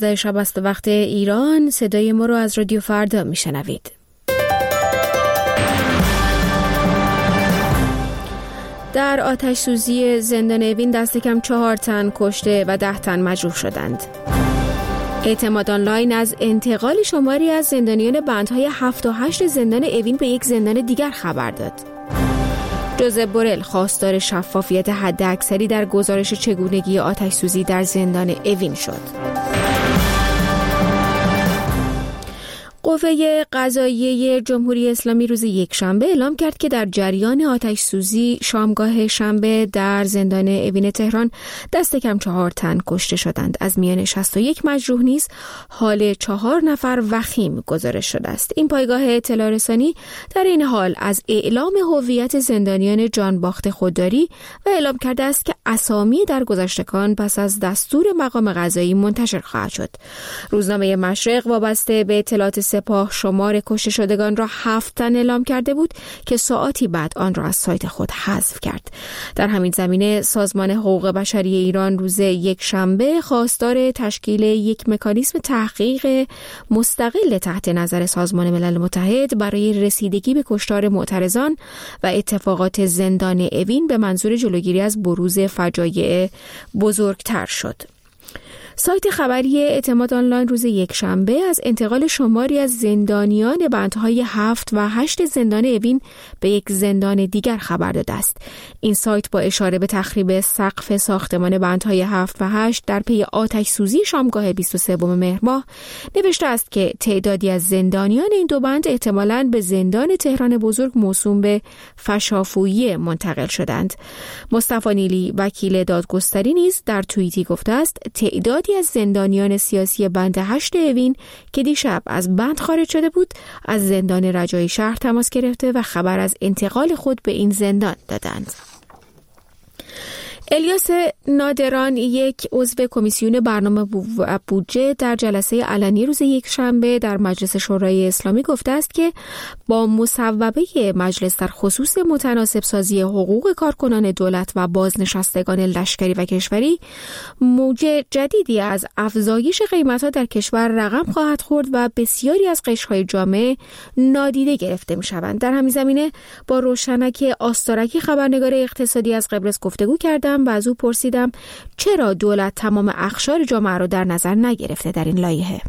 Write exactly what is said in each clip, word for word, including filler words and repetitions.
دوازده شب است وقت ایران. صدای ما رو از رادیو فردا میشنوید. در آتش سوزی زندان اوین دست کم چهار تن کشته و ده تن مجروح شدند. اعتماد آنلاین از انتقال شماری از زندانیان بندهای هفت و هشت زندان اوین به یک زندان دیگر خبر داد. جوزف بورل خواستار شفافیت حداکثری در گزارش چگونگی آتش سوزی در زندان اوین شد. قوه قضاییه جمهوری اسلامی روز یکشنبه اعلام کرد که در جریان آتش سوزی شامگاه شنبه در زندان اوین تهران دست کم چهار تن کشته شدند. از میان شصت و یک مجروح نیز حال چهار نفر وخیم گزارش شده است. این پایگاه اطلاع رسانی در این حال از اعلام هویت زندانیان جانباخت خودداری و اعلام کرده است که اسامی درگذشتگان پس از دستور مقام قضایی منتشر خواهد شد. روزنامه مشرق وابسته به اطلاعات سپاه شمار کشته شدگان را هفت تن اعلام کرده بود که ساعتی بعد آن را از سایت خود حذف کرد. در همین زمینه سازمان حقوق بشری ایران روز یکشنبه خواستار تشکیل یک مکانیزم تحقیق مستقل تحت نظر سازمان ملل متحد برای رسیدگی به کشتار معترضان و اتفاقات زندان اوین به منظور جلوگیری از بروز فجایع بزرگتر شد. سایت خبری اعتماد آنلاین روز یکشنبه از انتقال شماری از زندانیان بندهای هفت و هشت زندان اوین به یک زندان دیگر خبر داده است. این سایت با اشاره به تخریب سقف ساختمان بندهای هفت و هشت در پی آتش سوزی شامگاه بیست و سوم مهر ماه نوشته است که تعدادی از زندانیان این دو بند احتمالاً به زندان تهران بزرگ موسوم به فشافویی منتقل شدند. مصطفی نیلی وکیل دادگستری نیز در توییتی گفته است تعدادی از زندانیان سیاسی بند هشت اوین که دیشب از بند خارج شده بود از زندان رجایی شهر تماس گرفته و خبر از انتقال خود به این زندان دادند. الیاس نادران، یک عضو کمیسیون برنامه و بودجه، در جلسه علنی روز یکشنبه در مجلس شورای اسلامی گفته است که با مصوبه مجلس در خصوص متناسب سازی حقوق کارکنان دولت و بازنشستگان لشکری و کشوری موج جدیدی از افزایش قیمت‌ها در کشور رقم خواهد خورد و بسیاری از قشرهای جامعه نادیده گرفته می‌شوند. در همین زمینه با روشنک آستارکی خبرنگار اقتصادی از قبرس گفتگو کردم و از او پرسیدم چرا دولت تمام اقشار جامعه را در نظر نگرفته در این لایحه.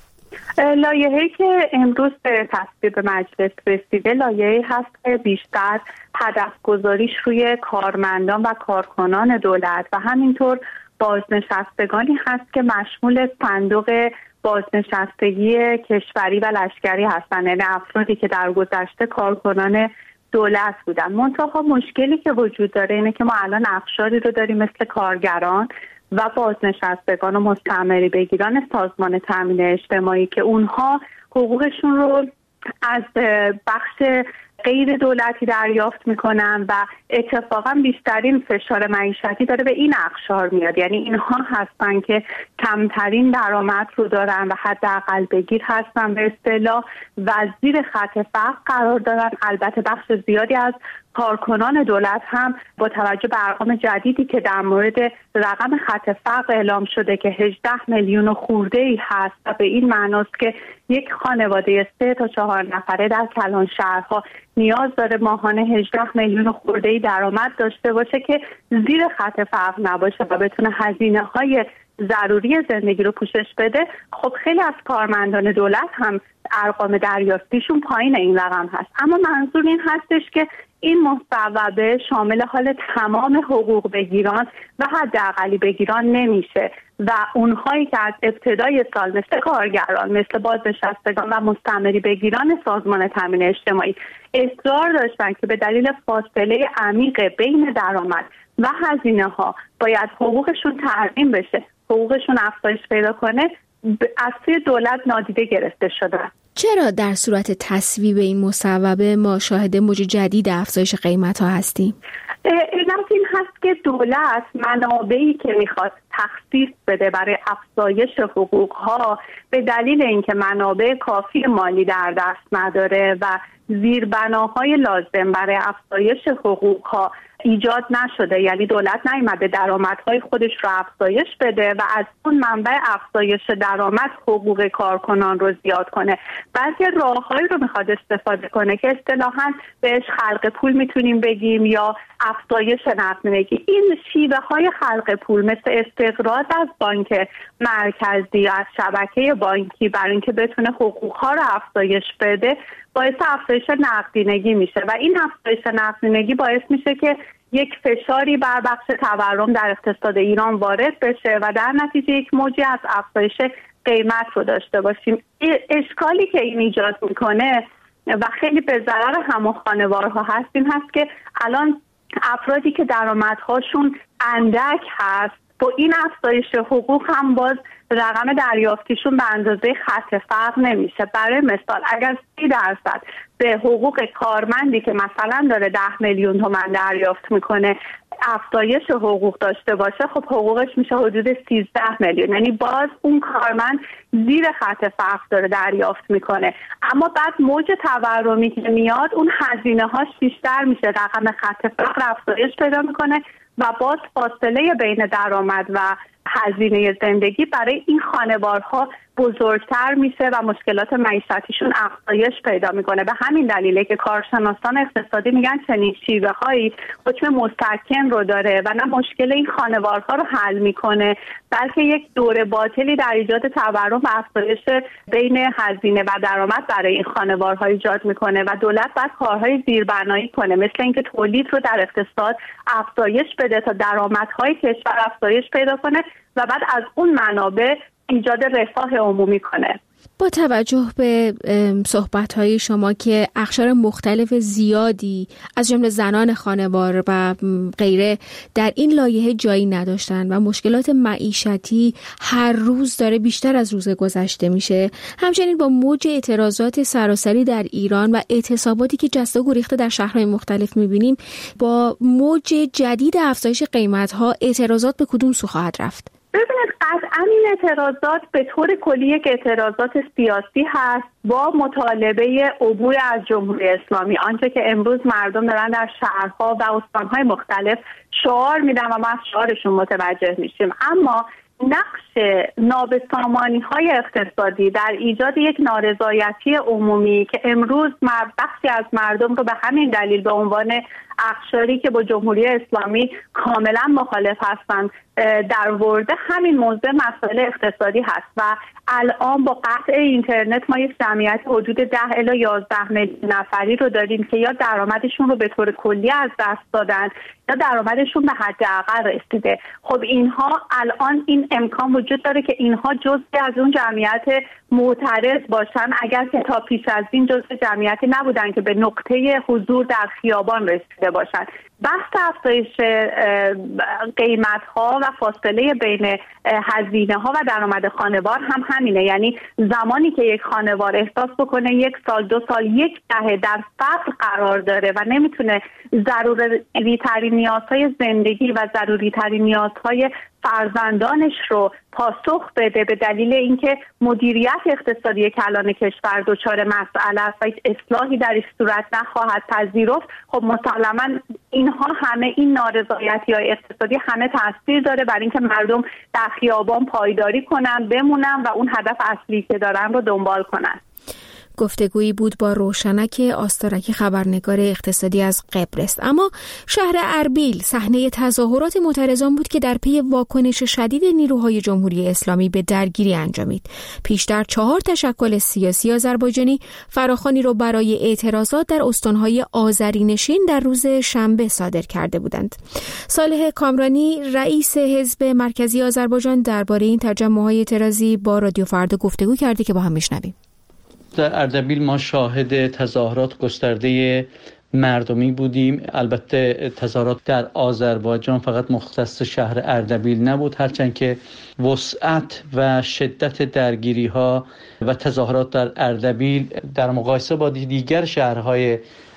لایحه‌ای که امروز به تصویب مجلس رسیده لایحه‌ای هست که بیشتر هدف گذاریش روی کارمندان و کارکنان دولت و همینطور بازنشستگانی هست که مشمول صندوق بازنشستگی کشوری و لشکری هستند، یعنی افرادی که در گذشته کارکنان دولت بودن. منتها مشکلی که وجود داره اینه که ما الان اقشاری رو داریم مثل کارگران و بازنشستگان و مستعمری بگیران سازمان تامین اجتماعی که اونها حقوقشون رو از بخش غیر دولتی دریافت میکنن و اتفاقا بیشترین فشار معیشتی داره به این اقشار میاد. یعنی اینها هستن که کمترین درآمد رو دارن و حداقل بگیر هستن به اصطلاح و زیر خط فقر قرار دارن. البته بخش زیادی از کارکنان دولت هم با توجه به ارقام جدیدی که در مورد رقم خط فقر اعلام شده که هجده میلیون خورده‌ای هست و به این معناست که یک خانواده سه تا چهار نفره در کلان شهرها نیاز داره ماهانه هجده میلیون خورده‌ای درآمد داشته باشه که زیر خط فقر نباشه و بتونه هزینه‌های ضروری زندگی رو پوشش بده. خب خیلی از کارمندان دولت هم ارقام دریافتیشون پایین این رقم هست، اما منظور این هستش که این مصوبه شامل حال تمام حقوق بگیران و حداقلی بگیران نمیشه و اونهایی که از ابتدای سال مثل کارگران، مثل بازنشستگان و مستعمری بگیران سازمان تامین اجتماعی اصرار داشتن که به دلیل فاصله عمیق بین درآمد و هزینه ها باید حقوقشون ترمیم بشه، حقوقشون افزایش پیدا کنه، از سوی دولت نادیده گرفته شدن. چرا در صورت تصویب این مصوبه ما شاهد موج جدید افزایش قیمت ها هستیم؟ علت این هست که دولت منابعی که میخواد تخصیص بده برای افزایش حقوقها به دلیل اینکه منابع کافی مالی در دست نداره و زیربناهای لازم برای افزایش حقوقها ایجاد نشده، یعنی دولت نیامده درآمدهای خودش رو افزایش بده و از اون منبع افزایش درآمد حقوق کارکنان رو زیاد کنه، بلکه راههایی رو میخواد استفاده کنه که اصطلاحاً بهش خلق پول میتونیم بگیم یا افزایش نقدینگی. این شیوه های خلق پول مثل استقراض از بانک مرکزی از شبکه بانکی برای اینکه بتونه حقوقها رو افزایش بده باعث افزایش نقدینگی میشه و این افزایش نقدینگی باعث میشه که یک فشاری بر بخش تورم در اقتصاد ایران وارد بشه و در نتیجه یک موجی از افزایش قیمت رو داشته باشیم. اشکالی که این ایجاد میکنه و خیلی به ضرر همون خانوارها هست این هست که الان افرادی که درآمدهاشون اندک هست با این افزایش حقوق هم باز رقم دریافتیشون به اندازه خط فقر نمیشه. برای مثال اگر سی درصد به حقوق کارمندی که مثلا داره ده میلیون تومان دریافت میکنه افزایش حقوق داشته باشه، خب حقوقش میشه حدود سیزده میلیون، یعنی باز اون کارمند زیر خط فقر داره دریافت میکنه. اما بعد موج تورمی که میاد اون هزینه هاش بیشتر میشه، رقم خط فقر افزایش پیدا میکنه و باز فاصله بین درآمد و هزینه زندگی برای این خانوارها بزرگتر میشه و مشکلات معیشتیشون افزایش پیدا میکنه. به همین دلیله که کارشناسان اقتصادی میگن چنین شیوه هایی حکم مستحکم رو داره و نه مشکل این خانوارها رو حل میکنه بلکه یک دور باطلی در ایجاد تورم و افزایش بین هزینه و درآمد برای این خانوارها ایجاد میکنه و دولت باید کارهای زیربنایی کنه، مثل اینکه تولید رو در اقتصاد افزایش بده تا درآمدهای کشور افزایش پیدا کنه و بعد از اون منابع ایجاد رفاه عمومی کنه. با توجه به صحبت‌های شما که اقشار مختلف زیادی از جمله زنان خانوار و غیره در این لایحه جایی نداشتن و مشکلات معیشتی هر روز داره بیشتر از روز گذشته میشه، همچنین با موج اعتراضات سراسری در ایران و اعتصاباتی که جسته و گریخته در شهرهای مختلف میبینیم، با موج جدید افزایش قیمت‌ها اعتراضات به کدوم سو خواهد رفت؟ ببینید قطعا این اعتراضات به طور کلی یک اعتراضات سیاسی هست با مطالبه عبور از جمهوری اسلامی، آنچه که امروز مردم دارن در شهرها و استانهای مختلف شعار میدن و ما از شعارشون متوجه میشیم. اما نقش نابسامانی های اقتصادی در ایجاد یک نارضایتی عمومی که امروز بخشی از مردم رو به همین دلیل به عنوان اقشاری که با جمهوری اسلامی کاملا مخالف هستند در ورده، همین موضوع مسائل اقتصادی هست و الان با قطع اینترنت ما یک جمعیت حدود ده الی یازده میلیون نفری رو داریم که یا درآمدشون رو به طور کلی از دست دادن یا درآمدشون به حداقل رسیده. خب اینها الان این امکان وجود داره که اینها جزئی از اون جمعیت معترض باشن، اگر که تا پیش از این جزء جمعیتی نبودن که به نقطه حضور در خیابان رسیده باشن. بحث افزایش قیمت‌ها و فاصله بین هزینه‌ها و درآمد خانوار هم همینه، یعنی زمانی که یک خانوار احساس بکنه یک سال دو سال یک دهه در فقر قرار داره و نمیتونه ضروری ترین نیازهای زندگی و ضروری ترین نیازهای فرزندانش رو پاسخ بده به دلیل اینکه مدیریت اقتصادی کلان کشور دچار مسئله است و هیچ اصلاحی در این صورت نخواهد پذیرفت، خب مسلماً اینها همه این نارضایتی‌های اقتصادی همه تاثیر داره بر اینکه مردم در خیابان پایداری کنن، بمونن و اون هدف اصلی که دارن رو دنبال کنن. گفتگویی بود با روشنک آستارکی، خبرنگار اقتصادی از قبرس. اما شهر اربیل صحنه تظاهرات معترضان بود که در پی واکنش شدید نیروهای جمهوری اسلامی به درگیری انجامید. پیشتر چهار تشکل سیاسی آذربایجانی فراخوانی را برای اعتراضات در استانهای آذرینشین در روز شنبه صادر کرده بودند. صالح کامرانی رئیس حزب مرکزی آذربایجان درباره این تجمع‌های اعتراضی با رادیو فردا گفتگو کرده که با هم میشنویم. در اردبیل ما شاهد تظاهرات گسترده مردمی بودیم. البته تظاهرات در آذربایجان فقط مختص شهر اردبیل نبود، هرچند که وسعت و شدت درگیری ها و تظاهرات در اردبیل در مقایسه با دیگر شهرهای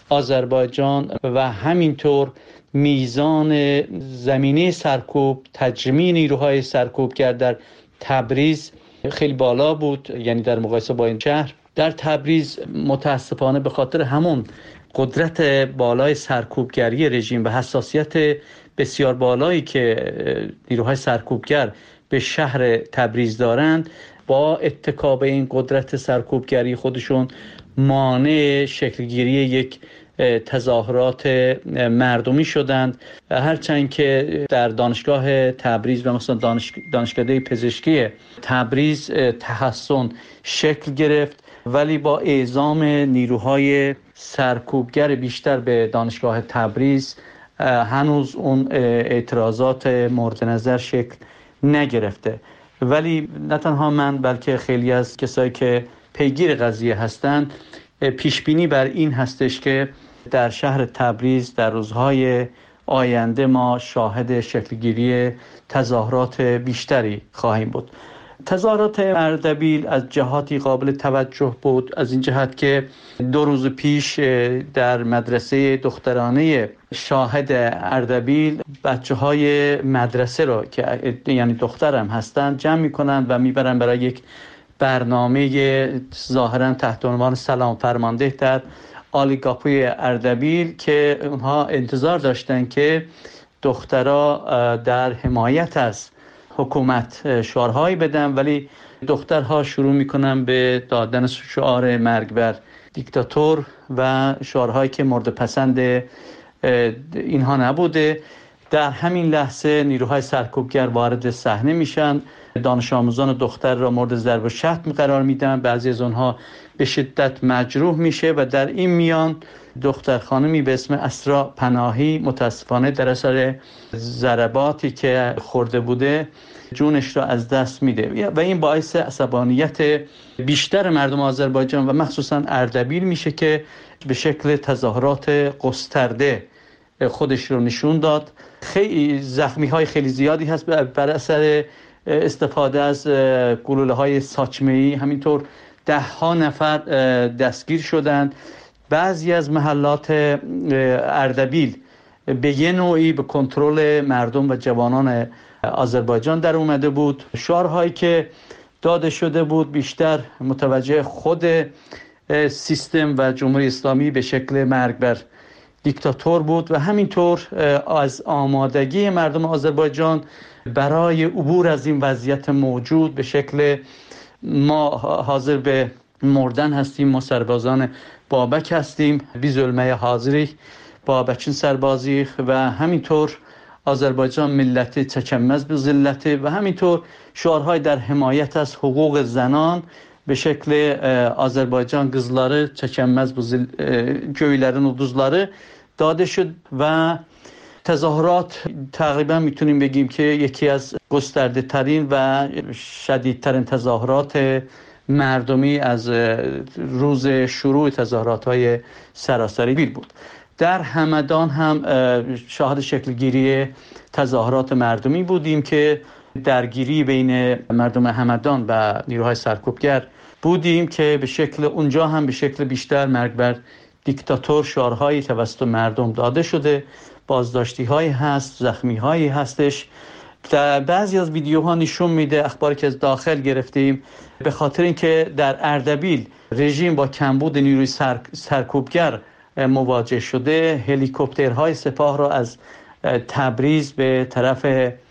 آذربایجان و همینطور میزان زمینه سرکوب، تجمیع نیروهای سرکوبگر در تبریز خیلی بالا بود، یعنی در مقایسه با این شهر. در تبریز متاسفانه به خاطر همون قدرت بالای سرکوبگری رژیم و حساسیت بسیار بالایی که نیروهای سرکوبگر به شهر تبریز دارند، با اتکا به این قدرت سرکوبگری خودشون مانع شکلگیری یک تظاهرات مردمی شدند. هرچند که در دانشگاه تبریز و مثلا دانش... دانشکده پزشکی تبریز تحسن شکل گرفت، ولی با اعزام نیروهای سرکوبگر بیشتر به دانشگاه تبریز هنوز اون اعتراضات مورد نظر شکل نگرفته. ولی نه تنها من بلکه خیلی از کسایی که پیگیر قضیه هستند پیش بینی بر این هستش که در شهر تبریز در روزهای آینده ما شاهد شکلگیری تظاهرات بیشتری خواهیم بود. تظاهرات اردبیل از جهاتی قابل توجه بود، از این جهت که دو روز پیش در مدرسه دخترانه شاهد اردبیل بچه های مدرسه رو که یعنی دخترم هستند جمع می کنند و می برند برای یک برنامه ظاهرا تحت عنوان سلام فرمانده در آلیگاپوی اردبیل که اونها انتظار داشتن که دخترها در حمایت از حکومت شعارهایی بدن، ولی دخترها شروع میکنن به دادن شعار مرگ بر دیکتاتور و شعارهایی که مورد پسند اینها نبوده. در همین لحظه نیروهای سرکوبگر وارد صحنه میشن، دانش آموزان دختر را مورد ضرب و شتم قرار میدن، بعضی از اونها به شدت مجروح میشه و در این میان دختر خانمی به اسم اسرا پناهی متاسفانه در اثر ضرباتی که خورده بوده جونش را از دست میده و این باعث عصبانیت بیشتر مردم آذربایجان و مخصوصا اردبیل میشه که به شکل تظاهرات گسترده خودش رو نشون داد. خیلی زخمی های خیلی زیادی هست بر اثر استفاده از گلوله های ساچمه‌ای، همینطور ده ها نفر دستگیر شدند. بعضی از محلات اردبیل به یه نوعی به کنترل مردم و جوانان آذربایجان در اومده بود. شعارهایی که داده شده بود بیشتر متوجه خود سیستم و جمهوری اسلامی به شکل مرگ بر دیکتاتور بود و همینطور از آمادگی مردم آذربایجان برای عبور از این وضعیت موجود به شکل ما حاضر به مردن هستیم، ما سربازان بابک هستیم، بی ظلمه حاضری بابکین سربازی و همینطور آذربایجان ملت تکمز به ذلت و همینطور شعارهای در حمایت از حقوق زنان به شکل Azərbaycan qızları çəkənməz bu göylərin ulduzları داده شد و تظاهرات تقریبا میتونیم بگیم که یکی از گسترده ترین و شدیدترین تظاهرات مردمی از روز شروع تظاهرات های سراسری بیل بود. در همدان هم شاهد شکلگیری تظاهرات مردمی بودیم که درگیری بین مردم همدان و نیروهای سرکوبگر بودیم که به شکل اونجا هم به شکل بیشتر مرگ بر دیکتاتور شعارهایی توسط مردم داده شده، بازداشتی هایی هست، زخمی هایی هستش. در بعضی از ویدیوها نشون میده اخباری که از داخل گرفتیم به خاطر اینکه در اردبیل رژیم با کمبود نیروی سر، سرکوبگر مواجه شده، هلیکوپترهای سپاه را از تبریز به طرف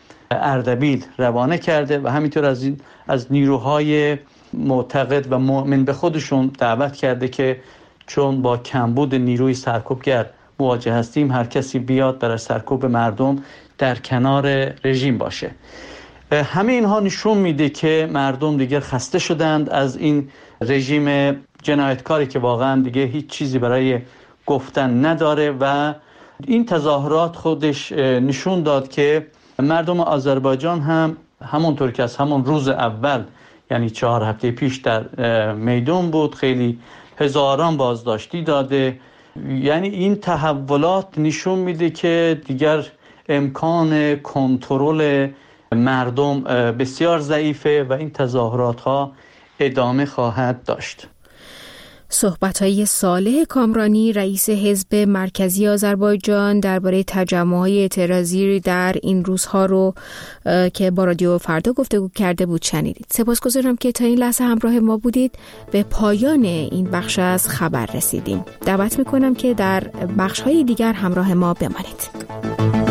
اردبیل روانه کرده و همینطور از این از نیروهای معتقد و مؤمن به خودشون دعوت کرده که چون با کمبود نیروی سرکوبگر مواجه هستیم هر کسی بیاد برای سرکوب مردم در کنار رژیم باشه. همه اینها نشون میده که مردم دیگر خسته شدند از این رژیم جنایتکاری که واقعا دیگه هیچ چیزی برای گفتن نداره و این تظاهرات خودش نشون داد که مردم آذربایجان هم همونطور که از همون روز اول یعنی چهار هفته پیش در میدان بود، خیلی هزاران بازداشتی داده. یعنی این تحولات نشون میده که دیگر امکان کنترل مردم بسیار ضعیفه و این تظاهرات ها ادامه خواهد داشت. صحبت‌های صالح کامرانی رئیس حزب مرکزی آذربایجان درباره تجمع‌های اعتراضی در این روزها رو که با رادیو فردا گفتگو کرده بود شنیدید. سپاسگزارم که تا این لحظه همراه ما بودید. به پایان این بخش از خبر رسیدیم. دعوت می‌کنم که در بخش‌های دیگر همراه ما بمانید.